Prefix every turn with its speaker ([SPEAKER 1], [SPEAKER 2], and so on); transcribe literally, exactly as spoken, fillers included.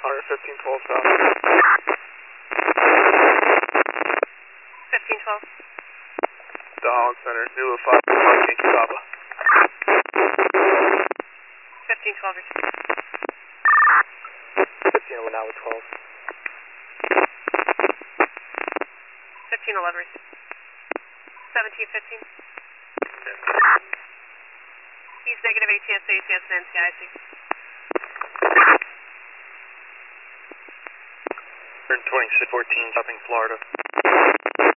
[SPEAKER 1] Hunter fifteen twelve south.
[SPEAKER 2] fifteen twelve.
[SPEAKER 1] Dog Center, Zulu five, Yankee Papa.
[SPEAKER 2] fifteen twelve.
[SPEAKER 1] fifteen eleven hour twelve.
[SPEAKER 2] fifteen eleven. seventeen fifteen. He's negative A T S, A T S, and N C I C.
[SPEAKER 1] twenty-six fourteen, stopping Florida.